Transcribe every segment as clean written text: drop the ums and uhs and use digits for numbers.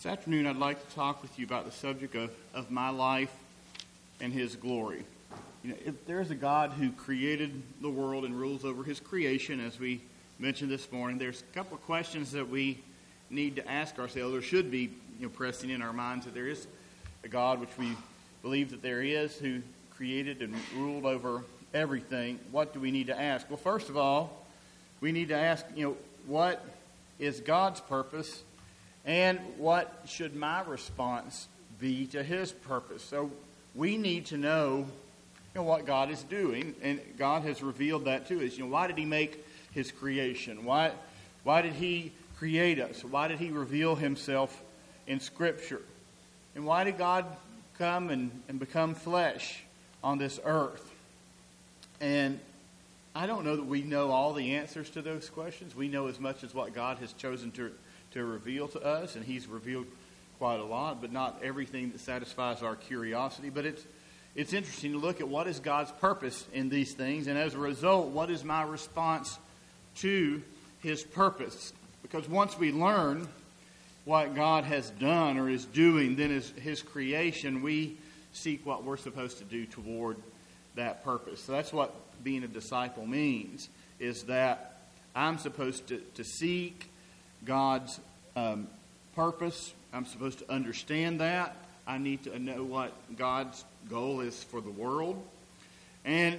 This afternoon I'd like to talk with you about the subject of my life and His glory. If there's a God who created the world and rules over His creation, as we mentioned this morning, there's a couple of questions that we need to ask ourselves, or should be pressing in our minds, that there is a God, which we believe that there is, who created and ruled over everything. What do we need to ask? Well, first of all, we need to ask, what is God's purpose? And what should my response be to His purpose? So we need to know, what God is doing, and God has revealed that to us. Why did He make His creation? Why did He create us? Why did He reveal Himself in Scripture? And why did God come and become flesh on this earth? And I don't know that we know all the answers to those questions. We know as much as what God has chosen to reveal to us, and He's revealed quite a lot, but not everything that satisfies our curiosity. But it's interesting to look at what is God's purpose in these things, and as a result, what is my response to His purpose? Because once we learn what God has done or is doing, then as His creation, we seek what we're supposed to do toward that purpose. So that's what being a disciple means, is that I'm supposed to seek God's purpose. I'm supposed to understand that. I need to know what God's goal is for the world. And,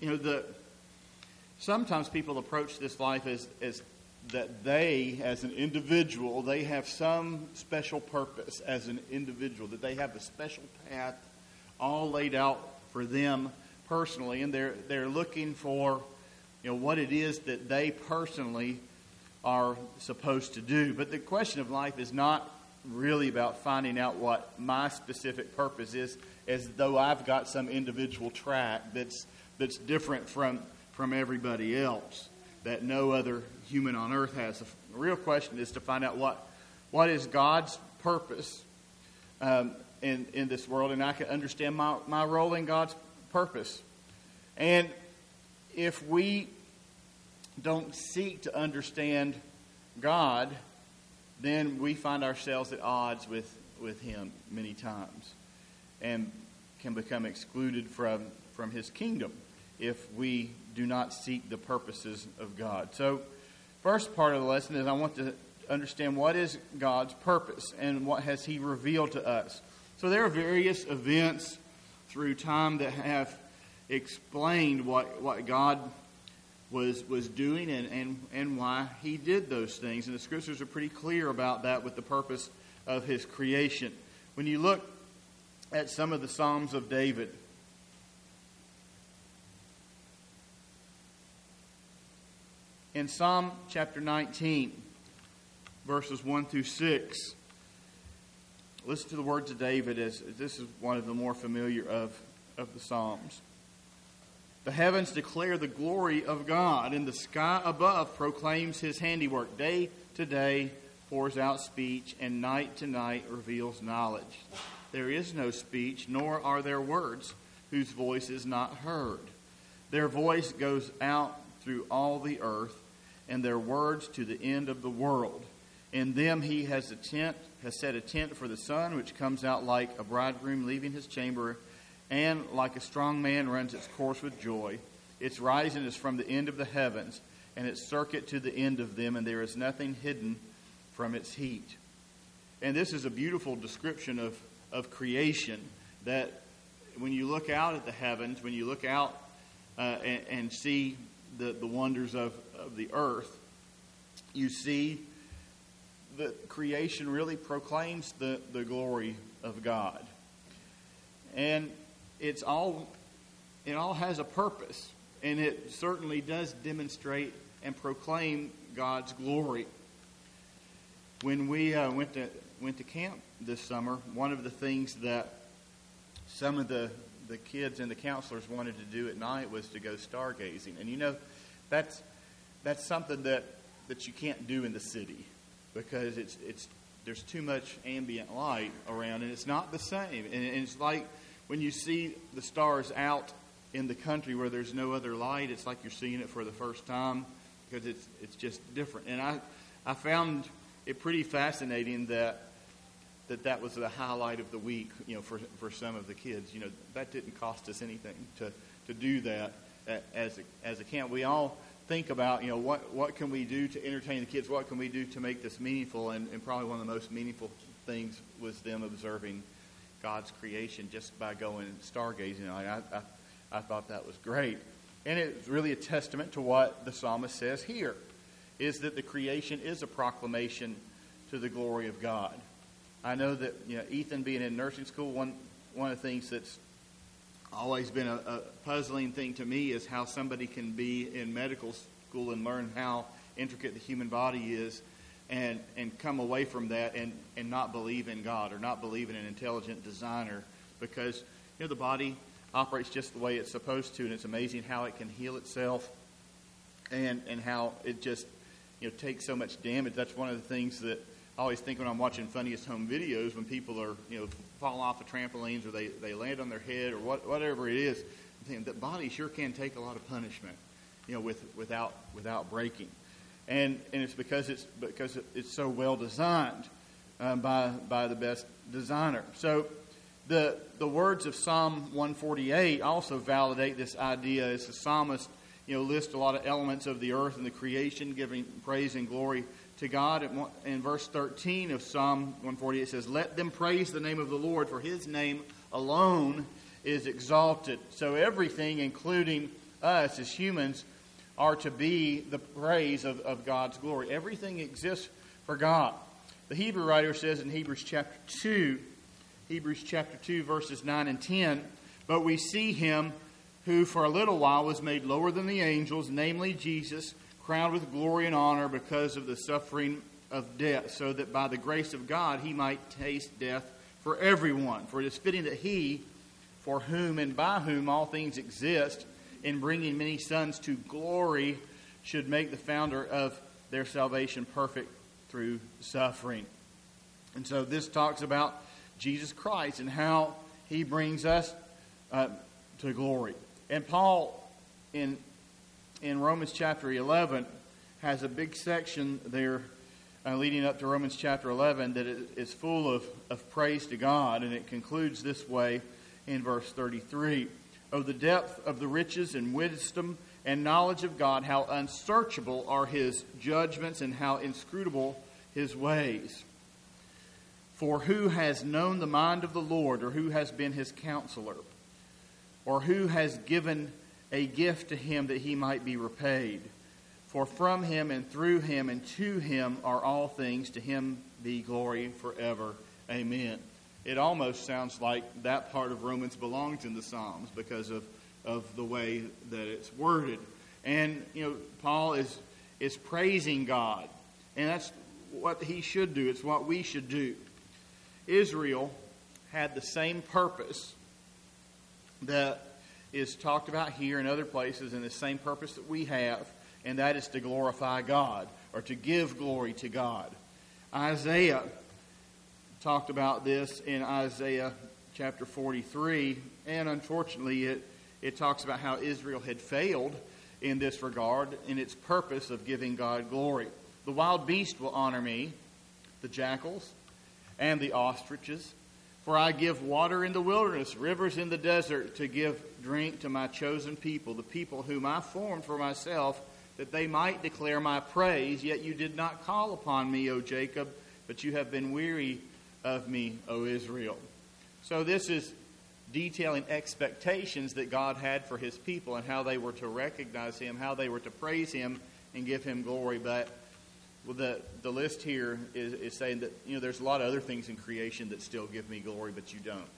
sometimes people approach this life as that they, as an individual, they have some special purpose as an individual, that they have a special path all laid out for them personally, and they're looking for, what it is that they personally are supposed to do. But the question of life is not really about finding out what my specific purpose is, as though I've got some individual track that's different from everybody else, that no other human on earth has. The real question is to find out what is God's purpose in this world, and I can understand my role in God's purpose. And if we don't seek to understand God, then we find ourselves at odds with Him many times, and can become excluded from His kingdom if we do not seek the purposes of God. So, first part of the lesson is I want to understand what is God's purpose and what has He revealed to us. So there are various events through time that have explained what God was doing and why He did those things. And the Scriptures are pretty clear about that with the purpose of His creation. When you look at some of the Psalms of David, in Psalm chapter 19, verses 1 through 6, listen to the words of David, as this is one of the more familiar of the Psalms. The heavens declare the glory of God, and the sky above proclaims His handiwork. Day to day pours out speech, and night to night reveals knowledge. There is no speech, nor are there words whose voice is not heard. Their voice goes out through all the earth, and their words to the end of the world. In them He has set a tent for the sun, which comes out like a bridegroom leaving his chamber, and like a strong man runs its course with joy. Its rising is from the end of the heavens, and its circuit to the end of them, and there is nothing hidden from its heat. And this is a beautiful description of creation, that when you look out at the heavens, when you look out and see the wonders of the earth, you see that creation really proclaims the glory of God. And it all has a purpose, and it certainly does demonstrate and proclaim God's glory. When we went to camp this summer, one of the things that some of the kids and the counselors wanted to do at night was to go stargazing. And that's something that you can't do in the city, because there's too much ambient light around, and it's not the same. And it's like when you see the stars out in the country where there's no other light, it's like you're seeing it for the first time, because it's just different. And I found it pretty fascinating that that was the highlight of the week, for some of the kids. That didn't cost us anything to do that as a camp. We all think about, what can we do to entertain the kids? What can we do to make this meaningful? And probably one of the most meaningful things was them observing God's creation just by going stargazing. I thought that was great. And it's really a testament to what the psalmist says here, is that the creation is a proclamation to the glory of God. I know that, Ethan being in nursing school, one of the things that's always been a puzzling thing to me is how somebody can be in medical school and learn how intricate the human body is and come away from that and not believe in God or not believe in an intelligent designer, because the body operates just the way it's supposed to, and it's amazing how it can heal itself and how it just takes so much damage. That's one of the things that I always think when I'm watching Funniest Home Videos, when people are fall off of trampolines or they land on their head or whatever it is. I'm thinking the body sure can take a lot of punishment, without breaking, and it's because it's so well designed by the best designer. So the words of Psalm 148 also validate this idea, as the psalmist lists a lot of elements of the earth and the creation, giving praise and glory to God. In verse 13 of Psalm 148 it says, "Let them praise the name of the Lord, for His name alone is exalted." So everything, including us as humans, are to be the praise of God's glory. Everything exists for God. The Hebrew writer says in Hebrews chapter 2, verses 9 and 10, "But we see Him who for a little while was made lower than the angels, namely Jesus, crowned with glory and honor because of the suffering of death, so that by the grace of God He might taste death for everyone. For it is fitting that He, for whom and by whom all things exist, in bringing many sons to glory, should make the founder of their salvation perfect through suffering." And so this talks about Jesus Christ and how He brings us to glory. And Paul, in Romans chapter 11, has a big section there leading up to Romans chapter 11 that is full of praise to God. And it concludes this way in verse 33. "Oh, the depth of the riches and wisdom and knowledge of God, how unsearchable are His judgments and how inscrutable His ways. For who has known the mind of the Lord, or who has been His counselor? Or who has given a gift to Him that He might be repaid? For from Him and through Him and to Him are all things. To Him be glory forever. Amen." It almost sounds like that part of Romans belongs in the Psalms because of the way that it's worded. And, Paul is praising God. And that's what he should do. It's what we should do. Israel had the same purpose that is talked about here and other places, and the same purpose that we have, and that is to glorify God, or to give glory to God. Isaiah talked about this in Isaiah chapter 43, and unfortunately it talks about how Israel had failed in this regard in its purpose of giving God glory. "The wild beast will honor me, the jackals and the ostriches. For I give water in the wilderness, rivers in the desert, to give drink to my chosen people, the people whom I formed for myself, that they might declare my praise. Yet you did not call upon me, O Jacob, but you have been weary of me, O Israel." So this is detailing expectations that God had for His people and how they were to recognize Him, how they were to praise Him and give Him glory. But the list here is saying that there's a lot of other things in creation that still give me glory, but you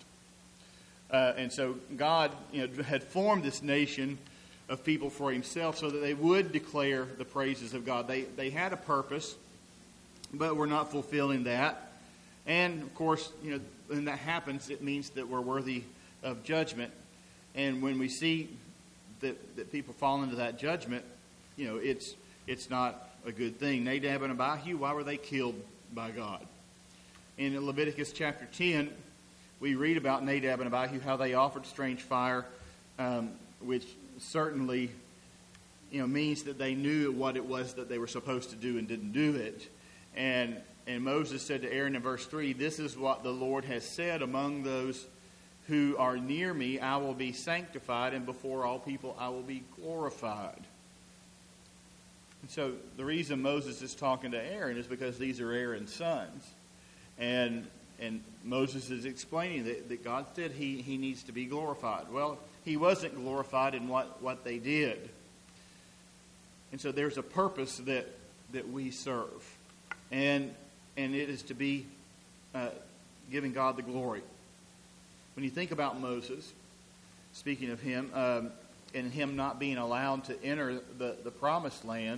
don't. And so God had formed this nation of people for Himself so that they would declare the praises of God. They had a purpose, but were not fulfilling that. And of course, when that happens, it means that we're worthy of judgment. And when we see that people fall into that judgment, it's not a good thing. Nadab and Abihu, why were they killed by God? In Leviticus chapter 10, we read about Nadab and Abihu, how they offered strange fire, which certainly means that they knew what it was that they were supposed to do and didn't do it. And Moses said to Aaron in verse 3, "This is what the Lord has said, among those who are near me, I will be sanctified, and before all people I will be glorified." And so the reason Moses is talking to Aaron is because these are Aaron's sons. And Moses is explaining that God said he needs to be glorified. Well, he wasn't glorified in what they did. And so there's a purpose that we serve. And it is to be giving God the glory. When you think about Moses, speaking of him, and him not being allowed to enter the promised land,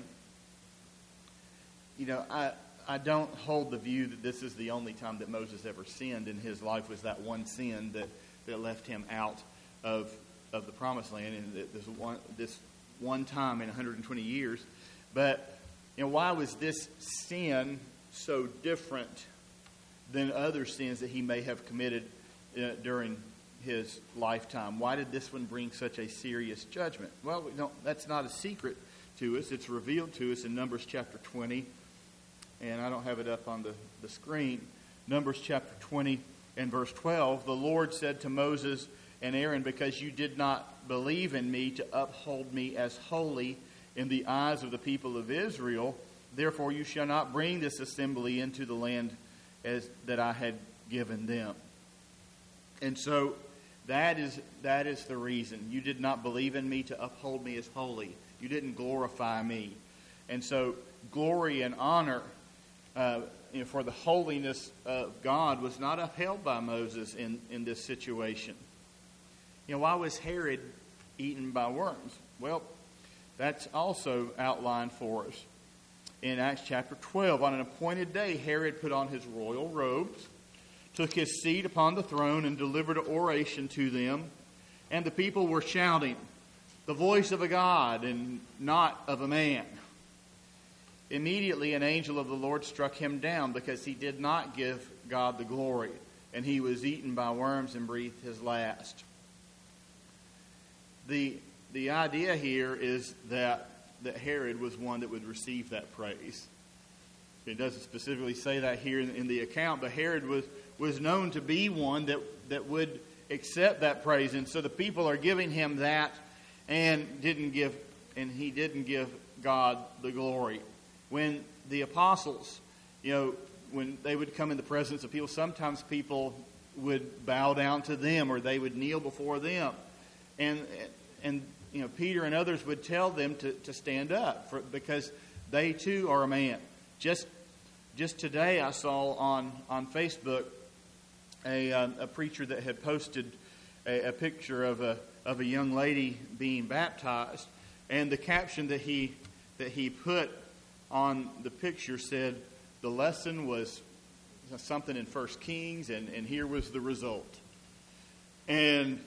I don't hold the view that this is the only time that Moses ever sinned in his life, was that one sin that left him out of the promised land, and this one time in 120 years. But why was this sin so different than other sins that he may have committed during his lifetime? Why did this one bring such a serious judgment? Well, that's not a secret to us. It's revealed to us in Numbers chapter 20. And I don't have it up on the screen. Numbers chapter 20 and verse 12. "The Lord said to Moses and Aaron, because you did not believe in me to uphold me as holy in the eyes of the people of Israel, therefore you shall not bring this assembly into the land that I had given them." And so that is the reason. You did not believe in me to uphold me as holy. You didn't glorify me. And so glory and honor for the holiness of God was not upheld by Moses in this situation. Why was Herod eaten by worms? Well, that's also outlined for us in Acts chapter 12. On an appointed day, Herod put on his royal robes, took his seat upon the throne, and delivered an oration to them. And the people were shouting, "The voice of a God and not of a man." Immediately an angel of the Lord struck him down, because he did not give God the glory, and he was eaten by worms and breathed his last. The idea here is that Herod was one that would receive that praise. It doesn't specifically say that here in the account, but Herod was known to be one that would accept that praise. And so the people are giving him that, and he didn't give God the glory. When the apostles, when they would come in the presence of people, sometimes people would bow down to them, or they would kneel before them. And Peter and others would tell them to stand up, because they too are a man. Just today I saw on Facebook a preacher that had posted a picture of a young lady being baptized, and the caption that he put on the picture said, "The lesson was something in 1 Kings, and here was the result." And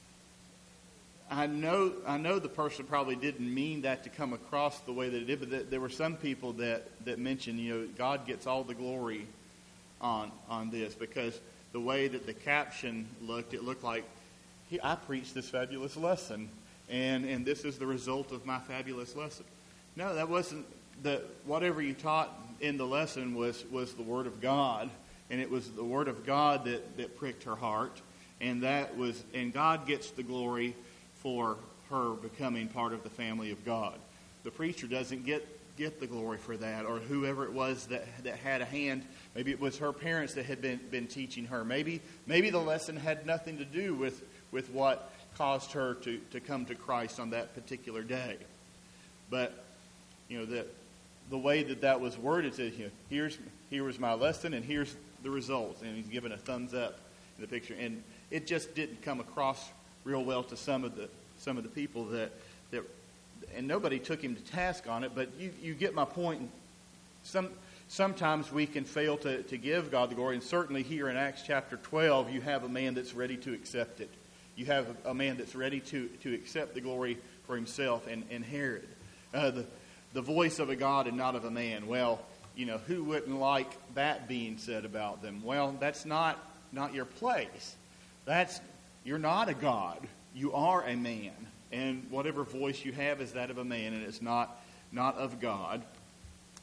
I know the person probably didn't mean that to come across the way that it did, but there were some people that mentioned, God gets all the glory on this, because the way that the caption looked, it looked like, I preached this fabulous lesson, and this is the result of my fabulous lesson. No, that wasn't. Whatever you taught in the lesson was the Word of God, and it was the Word of God that pricked her heart, and God gets the glory for her becoming part of the family of God. The preacher doesn't get the glory for that, or whoever it was that had a hand. Maybe it was her parents that had been teaching her. Maybe the lesson had nothing to do with what caused her to come to Christ on that particular day. But the way that was worded said, here was my lesson, and here's the results. And he's given a thumbs up in the picture. And it just didn't come across real well to some of the people that and nobody took him to task on it, but you get my point. Sometimes we can fail to give God the glory, and certainly here in Acts chapter 12, you have a man that's ready to accept it. You have a man that's ready to accept the glory for himself, and Herod. The voice of a God and not of a man. Well, who wouldn't like that being said about them? Well, that's not your place. You're not a God. You are a man. And whatever voice you have is that of a man, and it's not of God.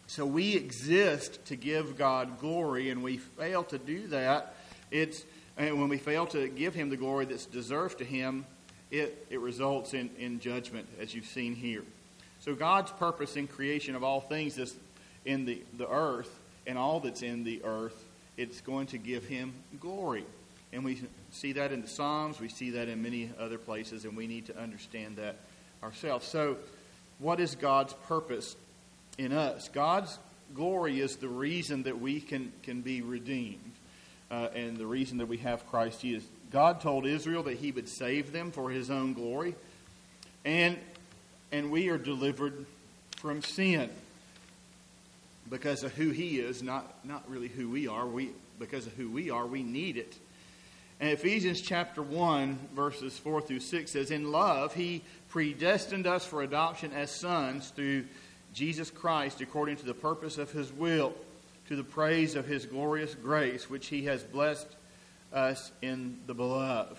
So we exist to give God glory, and we fail to do that. And when we fail to give Him the glory that's deserved to Him, it results in judgment, as you've seen here. So God's purpose in creation of all things is in the earth, and all that's in the earth, it's going to give Him glory. And we see that in the Psalms, we see that in many other places, and we need to understand that ourselves. So what is God's purpose in us? God's glory is the reason that we can be redeemed, and the reason that we have Christ Jesus. God told Israel that He would save them for His own glory, and we are delivered from sin because of who He is, not really who we are. Because of who we are, we need it. And Ephesians chapter 1, verses 4 through 6 says, "In love, He predestined us for adoption as sons through Jesus Christ, according to the purpose of His will, to the praise of His glorious grace, which He has blessed us in the Beloved."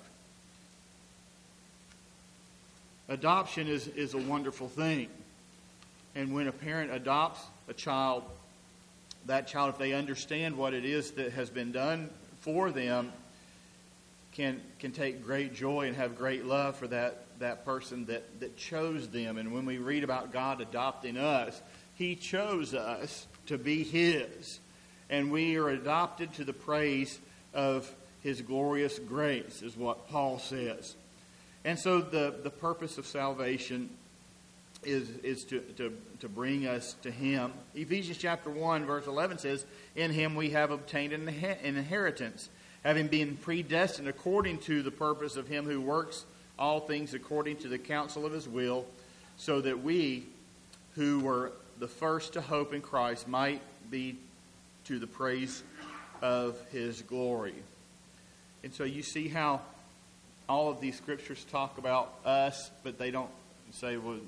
Adoption is a wonderful thing. And when a parent adopts a child, that child, if they understand what it is that has been done for them, can take great joy and have great love for that person that chose them. And when we read about God adopting us, He chose us to be His. And we are adopted to the praise of His glorious grace, is what Paul says. And so the purpose of salvation is to bring us to Him. Ephesians chapter 1, verse 11 says, "In Him we have obtained an inheritance, having been predestined according to the purpose of Him who works all things according to the counsel of His will, so that we, who were the first to hope in Christ, might be to the praise of His glory." And so you see how all of these scriptures talk about us, but they don't say, well,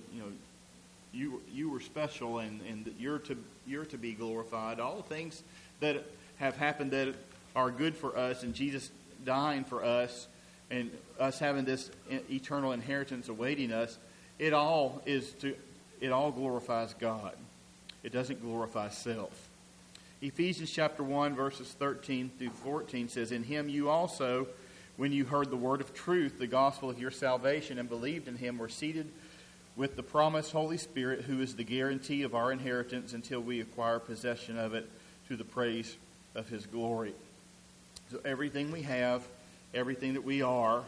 you were special and you're to be glorified. All the things that have happened that are good for us, and Jesus dying for us, and us having this eternal inheritance awaiting us, it all glorifies God. It doesn't glorify self. Ephesians chapter 1, verses 13 through 14 says, "In Him you also, when you heard the word of truth, the gospel of your salvation, and believed in Him, were seated with the promised Holy Spirit, who is the guarantee of our inheritance until we acquire possession of it, to the praise of His glory." So everything we have, everything that we are,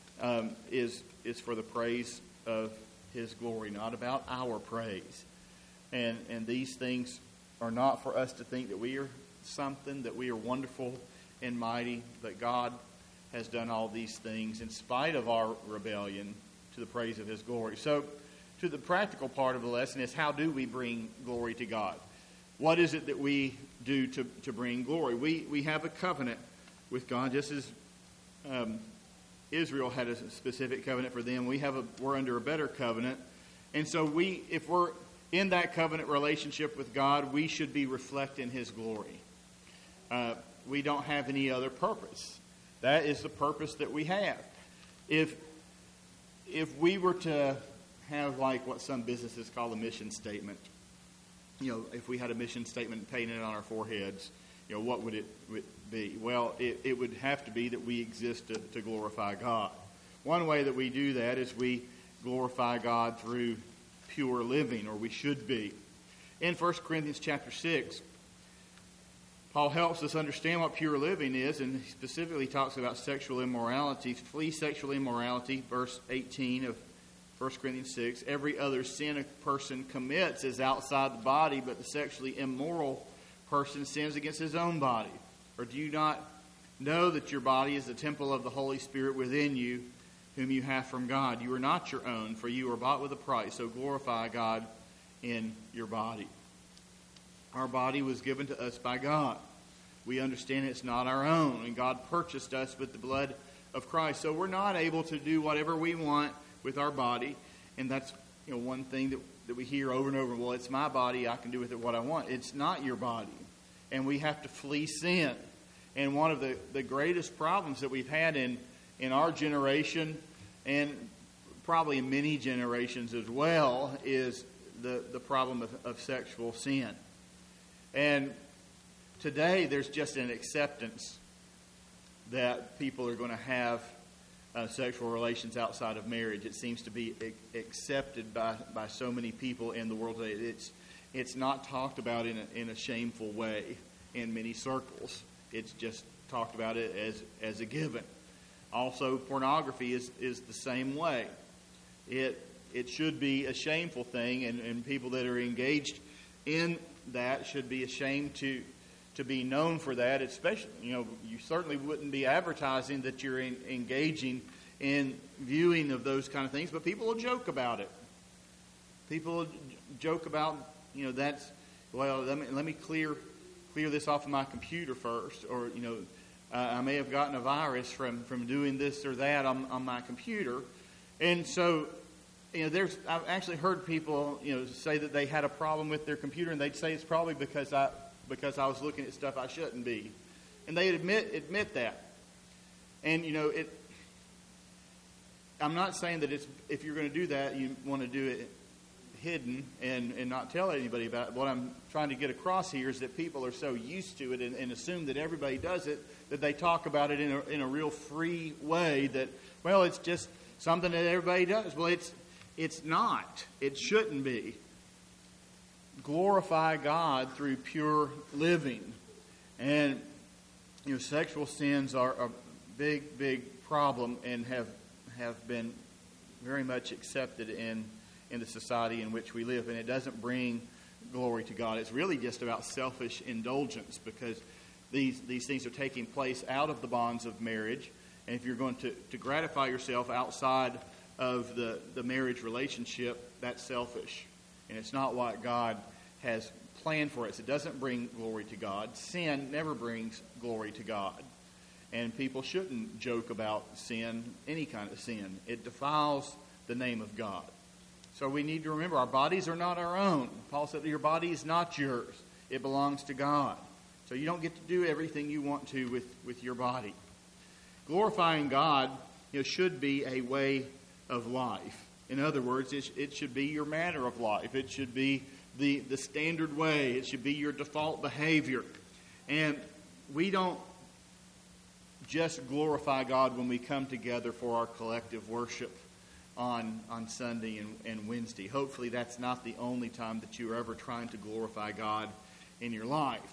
is for the praise of His glory, not about our praise. And these things are not for us to think that we are something, that we are wonderful and mighty, but God has done all these things in spite of our rebellion, to the praise of His glory. So, to the practical part of the lesson is, how do we bring glory to God? What is it that we do to bring glory? We have a covenant with God, just as Israel had a specific covenant for them. We're under a better covenant. And so if we're in that covenant relationship with God, we should be reflecting His glory. We don't have any other purpose. That is the purpose that we have. If we were to have like what some businesses call a mission statement, if we had a mission statement painted on our foreheads, what would it be? Well, it would have to be that we exist to glorify God. One way that we do that is we glorify God through pure living, or we should be. In 1 Corinthians chapter 6, Paul helps us understand what pure living is, and he specifically talks about sexual immorality. Flee sexual immorality, verse 18 of 1 Corinthians 6. "Every other sin a person commits is outside the body, but the sexually immoral person sins against his own body. Or do you not know that your body is the temple of the Holy Spirit within you, whom you have from God? You are not your own, for you are bought with a price, so glorify God in your body." Our body was given to us by God. We understand it's not our own, and God purchased us with the blood of Christ. So we're not able to do whatever we want with our body, and that's one thing that we hear over and over. Well, it's my body, I can do with it what I want. It's not your body, and we have to flee sin. And one of the greatest problems that we've had in our generation, and probably in many generations as well, is the problem of sexual sin. And today there's just an acceptance that people are going to have sexual relations outside of marriage. It seems to be accepted by so many people in the world today. It's not talked about in a shameful way in many circles. It's just talked about it as a given. Also, pornography is the same way. It should be a shameful thing, and people that are engaged in that should be ashamed to be known for that. Especially, you certainly wouldn't be advertising that you're engaging in viewing of those kind of things, but people will joke about it. People will joke about, that's, well, let me clear this off of my computer first, or I may have gotten a virus from doing this or that on my computer. And so, I've actually heard people, say that they had a problem with their computer, and they'd say it's probably because I was looking at stuff I shouldn't be. And they'd admit that. And, I'm not saying that if you're going to do that, you want to do it hidden and not tell anybody about it. What I'm trying to get across here is that people are so used to it and assume that everybody does it, that they talk about it in a real free way, that, well, it's just something that everybody does. Well, it's not. It shouldn't be. Glorify God through pure living. And, sexual sins are a big, big problem and have been very much accepted in the society in which we live. And it doesn't bring glory to God. It's really just about selfish indulgence, because these things are taking place out of the bonds of marriage. And if you're going to gratify yourself outside of the marriage relationship, that's selfish. And it's not what God has planned for us. It doesn't bring glory to God. Sin never brings glory to God. And people shouldn't joke about sin, any kind of sin. It defiles the name of God. So we need to remember our bodies are not our own. Paul said that your body is not yours. It belongs to God. So you don't get to do everything you want to with your body. Glorifying God should be a way of life. In other words, it should be your manner of life. It should be the standard way. It should be your default behavior. And we don't just glorify God when we come together for our collective worship on Sunday and Wednesday. Hopefully that's not the only time that you're ever trying to glorify God in your life.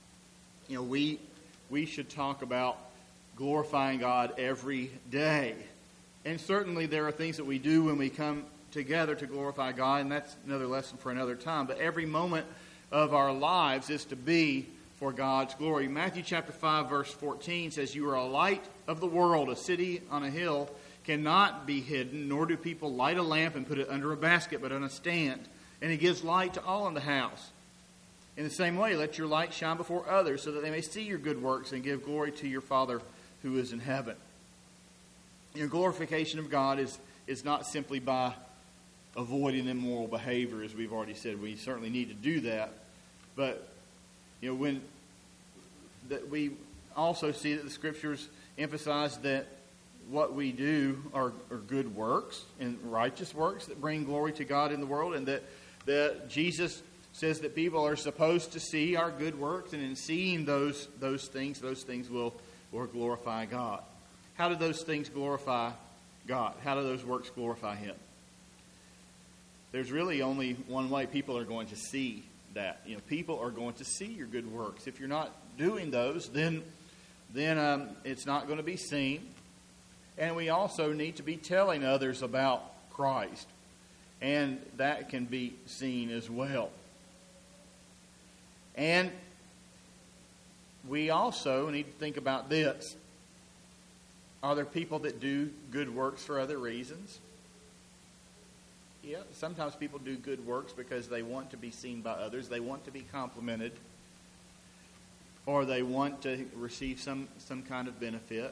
We should talk about glorifying God every day. And certainly there are things that we do when we come together to glorify God, and that's another lesson for another time. But every moment of our lives is to be for God's glory. Matthew chapter 5, verse 14 says, "You are a light of the world. A city on a hill cannot be hidden, nor do people light a lamp and put it under a basket, but on a stand. And it gives light to all in the house. In the same way, let your light shine before others, so that they may see your good works and give glory to your Father who is in heaven." Glorification of God is not simply by avoiding immoral behavior, as we've already said. We certainly need to do that. But when that we also see that the Scriptures emphasize that what we do are good works and righteous works that bring glory to God in the world, and that Jesus says that people are supposed to see our good works, and in seeing those things will glorify God. How do those things glorify God? How do those works glorify Him? There's really only one way people are going to see that. People are going to see your good works. If you're not doing those, then it's not going to be seen. And we also need to be telling others about Christ. And that can be seen as well. And we also need to think about this. Are there people that do good works for other reasons? Yeah, sometimes people do good works because they want to be seen by others. They want to be complimented. Or they want to receive some kind of benefit.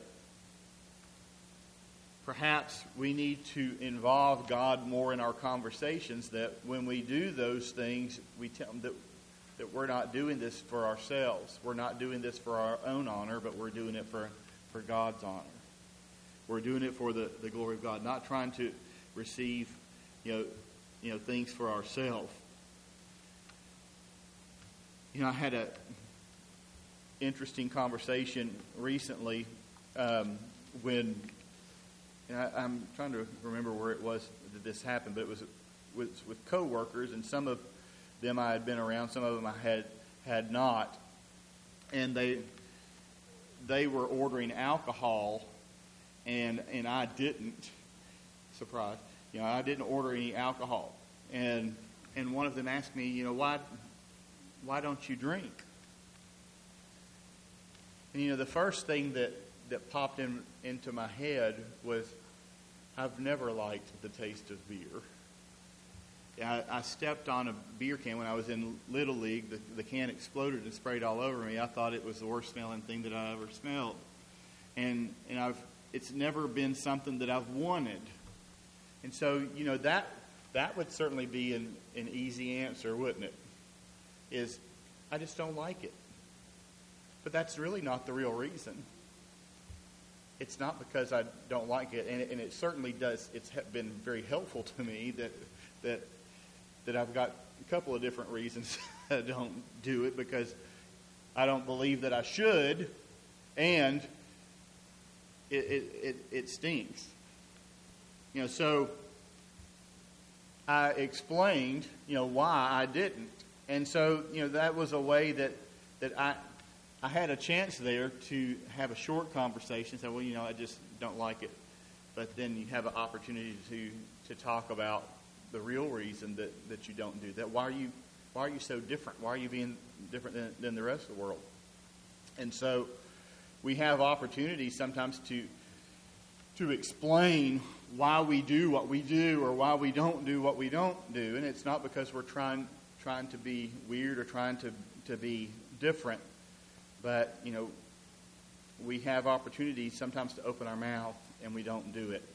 Perhaps we need to involve God more in our conversations, that when we do those things, we tell them that we're not doing this for ourselves. We're not doing this for our own honor, but we're doing it for God's honor. We're doing it for the glory of God, not trying to receive things for ourselves. I had a interesting conversation recently when I'm trying to remember where it was that this happened, but it was with coworkers, and some of them I had been around, some of them I had not, and they were ordering alcohol, and I didn't. Surprise! I didn't order any alcohol, and one of them asked me, why don't you drink? And the first thing that popped into my head was, I've never liked the taste of beer. I stepped on a beer can when I was in Little League. The can exploded and sprayed all over me. I thought it was the worst smelling thing that I ever smelled. And it's never been something that I've wanted. And so, that would certainly be an easy answer, wouldn't it? Is, I just don't like it. But that's really not the real reason. It's not because I don't like it, and it certainly does. It's been very helpful to me that I've got a couple of different reasons I don't do it, because I don't believe that I should, and it stinks. So I explained, why I didn't, and so that was a way that I had a chance there to have a short conversation. Say, I just don't like it. But then you have an opportunity to talk about the real reason that you don't do that. Why are you so different? Why are you being different than the rest of the world? And so we have opportunities sometimes to explain why we do what we do or why we don't do what we don't do. And it's not because we're trying to be weird or trying to be different. But, we have opportunities sometimes to open our mouth, and we don't do it.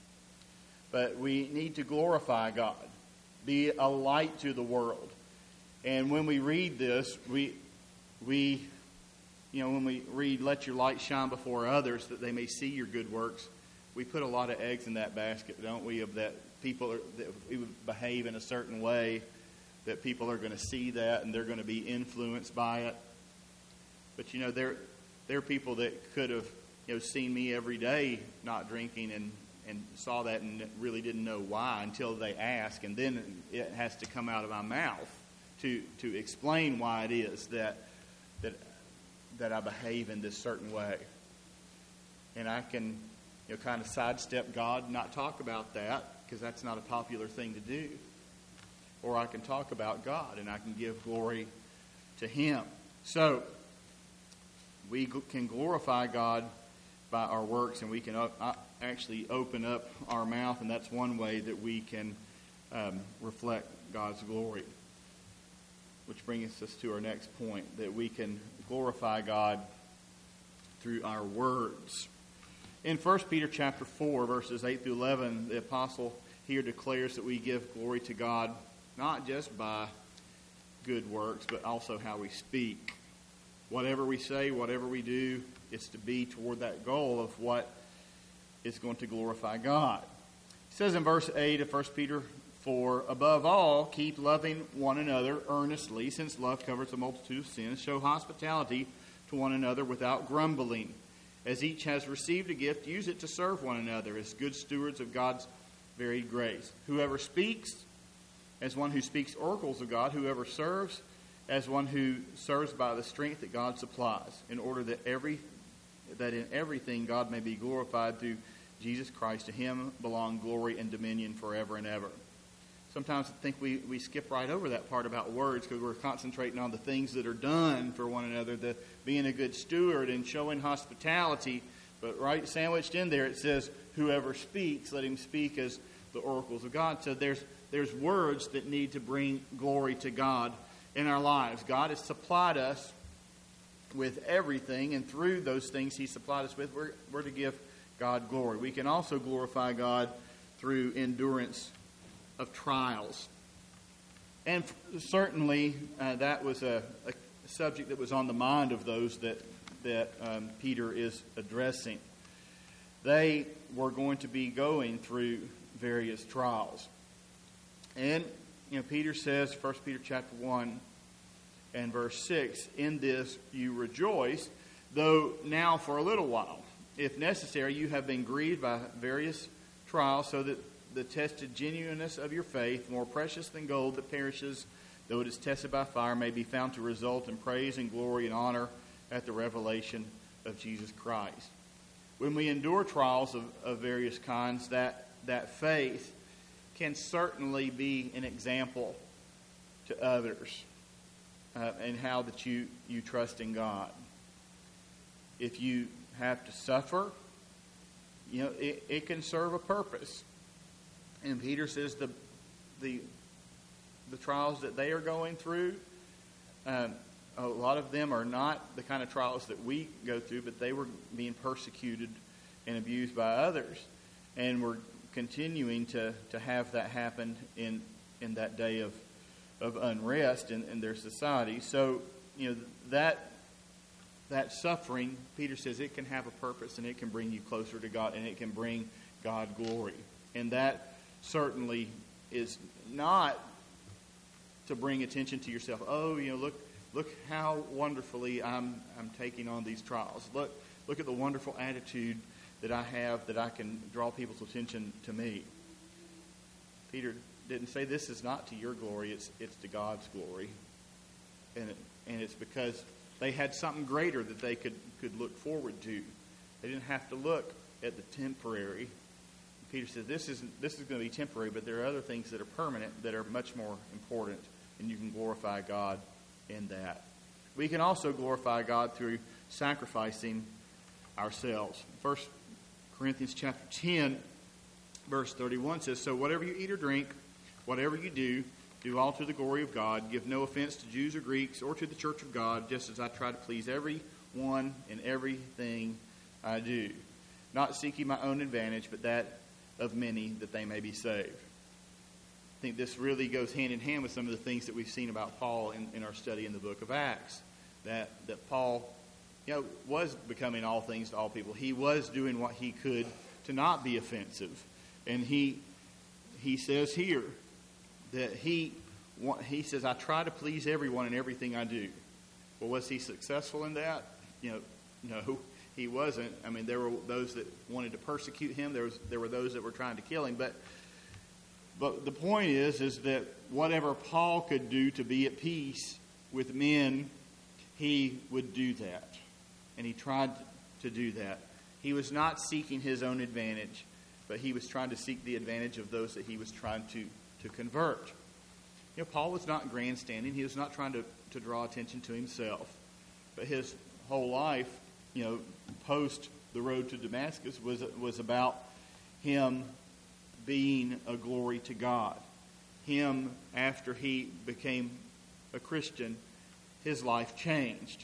But we need to glorify God, be a light to the world. And when we read this, when we read, let your light shine before others, that they may see your good works, we put a lot of eggs in that basket, don't we, of that that we would behave in a certain way, that people are going to see that, and they're going to be influenced by it. But, there are people that could have, seen me every day not drinking and saw that and really didn't know why until they ask. And then it has to come out of my mouth to explain why it is that I behave in this certain way. And I can, kind of sidestep God and not talk about that, because that's not a popular thing to do. Or I can talk about God and I can give glory to Him. So we can glorify God by our works, and we can actually open up our mouth, and that's one way that we can reflect God's glory. Which brings us to our next point, that we can glorify God through our words. In 1 Peter chapter 4, verses 8 through 11, the apostle here declares that we give glory to God not just by good works, but also how we speak. Whatever we say, whatever we do, it's to be toward that goal of what is going to glorify God. It says in verse 8 of 1 Peter 4, above all, keep loving one another earnestly, since love covers a multitude of sins. Show hospitality to one another without grumbling. As each has received a gift, use it to serve one another as good stewards of God's varied grace. Whoever speaks, as one who speaks oracles of God. Whoever serves, as one who serves by the strength that God supplies, in order that in everything God may be glorified through Jesus Christ. To Him belong glory and dominion forever and ever. Sometimes I think we skip right over that part about words, because we're concentrating on the things that are done for one another, the being a good steward and showing hospitality. But right sandwiched in there it says, whoever speaks, let him speak as the oracles of God. So there's words that need to bring glory to God in our lives. God has supplied us with everything, and through those things He supplied us with, we're to give God glory. We can also glorify God through endurance of trials. And certainly that was a subject that was on the mind of those that Peter is addressing. They were going to be going through various trials. And Peter says, 1 Peter chapter 1, and verse 6, in this you rejoice, though now for a little while. If necessary, you have been grieved by various trials, so that the tested genuineness of your faith, more precious than gold that perishes, though it is tested by fire, may be found to result in praise and glory and honor at the revelation of Jesus Christ. When we endure trials of various kinds, that faith can certainly be an example to others and how that you trust in God. If you have to suffer, it can serve a purpose. And Peter says the trials that they are going through, a lot of them are not the kind of trials that we go through, but they were being persecuted and abused by others. And we're continuing to have that happen in that day of unrest in their society. So, that suffering, Peter says, it can have a purpose and it can bring you closer to God and it can bring God glory. And that certainly is not to bring attention to yourself. Oh, look how wonderfully I'm taking on these trials. Look at the wonderful attitude that I have that I can draw people's attention to me. Peter didn't say this is not to your glory, it's to God's glory. And it's because they had something greater that they could look forward to. They didn't have to look at the temporary. Peter says this is going to be temporary, but there are other things that are permanent that are much more important, and you can glorify God in that. We can also glorify God through sacrificing ourselves. 1 Corinthians chapter 10, verse 31 says, so whatever you eat or drink, whatever you do all to the glory of God. Give no offense to Jews or Greeks or to the church of God, just as I try to please everyone in everything I do. Not seeking my own advantage, but that of many, that they may be saved. I think this really goes hand in hand with some of the things that we've seen about Paul in our study in the book of Acts. That Paul, was becoming all things to all people. He was doing what he could to not be offensive. And he says here that he says, I try to please everyone in everything I do. Well, was he successful in that? No, he wasn't. I mean, there were those that wanted to persecute him. There were those that were trying to kill him. But the point is that whatever Paul could do to be at peace with men, he would do that. And he tried to do that. He was not seeking his own advantage, but he was trying to seek the advantage of those that he was trying to convert. Paul was not grandstanding. He was not trying to draw attention to himself. But his whole life, post the road to Damascus was about him being a glory to God. Him, after he became a Christian, his life changed.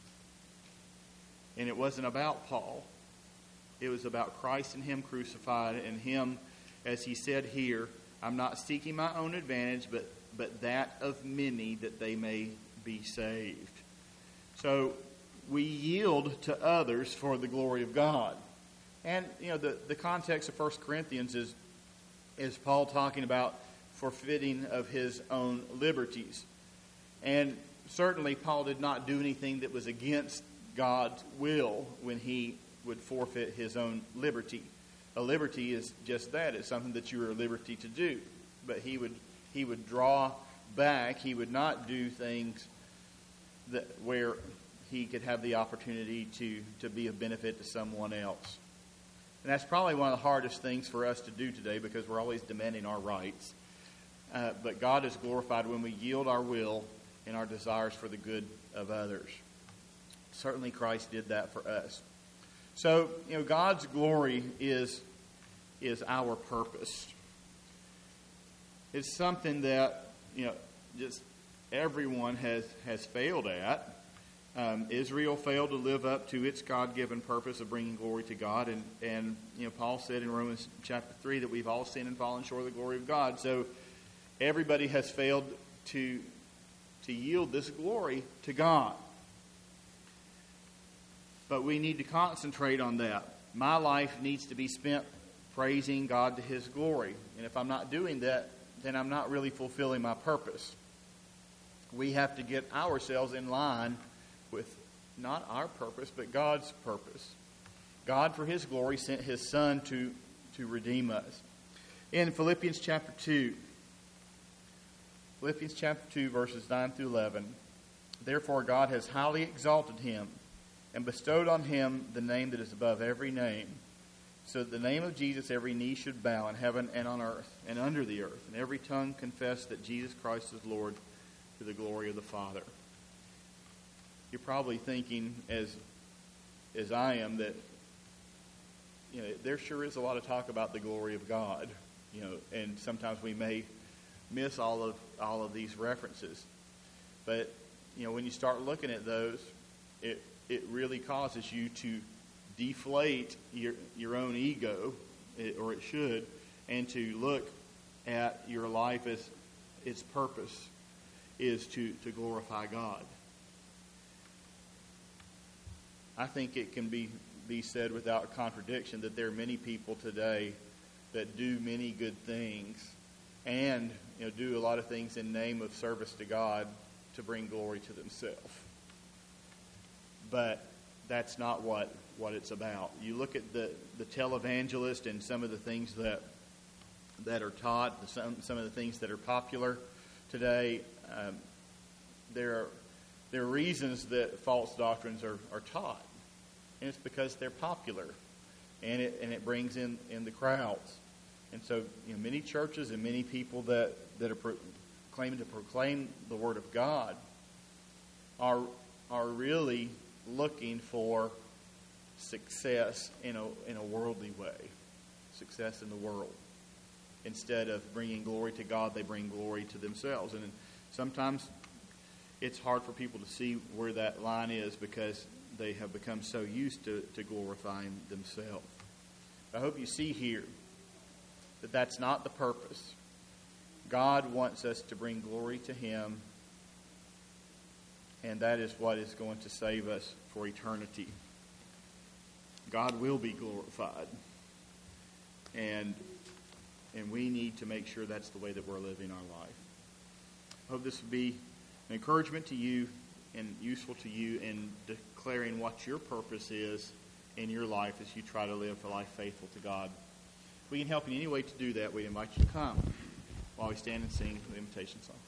And it wasn't about Paul. It was about Christ and him crucified, and him, as he said here, I'm not seeking my own advantage, but that of many, that they may be saved. So we yield to others for the glory of God. And, the context of 1 Corinthians is Paul talking about forfeiting of his own liberties. And certainly Paul did not do anything that was against God's will when he would forfeit his own liberty. A liberty is just that. It's something that you are at liberty to do. But he would draw back. He would not do things where he could have the opportunity to be of benefit to someone else. And that's probably one of the hardest things for us to do today, because we're always demanding our rights. But God is glorified when we yield our will and our desires for the good of others. Certainly Christ did that for us. So, God's glory is our purpose. It's something that, just everyone has failed at. Israel failed to live up to its God-given purpose of bringing glory to God. And Paul said in Romans chapter 3 that we've all sinned and fallen short of the glory of God. So everybody has failed to yield this glory to God. But we need to concentrate on that. My life needs to be spent praising God to His glory. And if I'm not doing that, then I'm not really fulfilling my purpose. we have to get ourselves in line with not our purpose, but God's purpose. God, for His glory, sent His Son to redeem us. In Philippians chapter 2, verses 9 through 11, therefore God has highly exalted Him and bestowed on Him the name that is above every name, so that the name of Jesus every knee should bow in heaven and on earth and under the earth, and every tongue confess that Jesus Christ is Lord, to the glory of the Father. You're probably thinking, as I am, that there sure is a lot of talk about the glory of God, and sometimes we may miss all of these references. But when you start looking at those, it really causes you to deflate your own ego, or it should, and to look at your life as its purpose is to glorify God. I think it can be said without contradiction that there are many people today that do many good things and do a lot of things in name of service to God to bring glory to themselves. But that's not what it's about. You look at the televangelist and some of the things that are taught, some of the things that are popular today. There are reasons that false doctrines are taught, and it's because they're popular, and it brings in the crowds. And so, many churches and many people that are claiming to proclaim the Word of God are really looking for success in a worldly way, success in the world. Instead of bringing glory to God, they bring glory to themselves. And sometimes it's hard for people to see where that line is because they have become so used to glorifying themselves. I hope you see here that that's not the purpose. God wants us to bring glory to Him, and that is what is going to save us for eternity. God will be glorified, and we need to make sure that's the way that we're living our life. I hope this will be an encouragement to you and useful to you in declaring what your purpose is in your life as you try to live a life faithful to God. If we can help in any way to do that, we invite you to come while we stand and sing the invitation song.